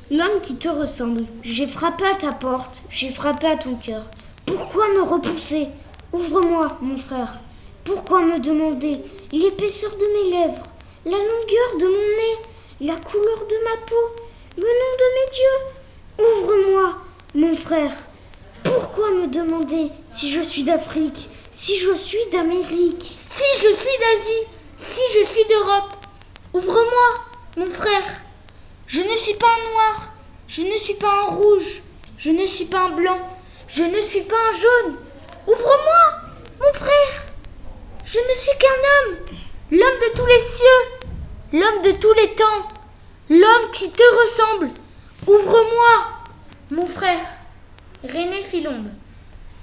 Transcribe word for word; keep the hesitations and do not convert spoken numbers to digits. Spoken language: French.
L'homme qui te ressemble. J'ai frappé à ta porte, j'ai frappé à ton cœur. Pourquoi me repousser? Ouvre-moi, mon frère. Pourquoi me demander l'épaisseur de mes lèvres, la longueur de mon nez, la couleur de ma peau, le nom de mes dieux? Ouvre-moi, mon frère. Pourquoi me demander si je suis d'Afrique, si je suis d'Amérique, si je suis d'Asie, si je suis d'Europe? Ouvre-moi, mon frère. Je ne suis pas un noir, je ne suis pas un rouge, je ne suis pas un blanc, je ne suis pas un jaune. Ouvre-moi, mon frère. Je ne suis qu'un homme, l'homme de tous les cieux, l'homme de tous les temps, l'homme qui te ressemble. Ouvre-moi, mon frère. René Philombe.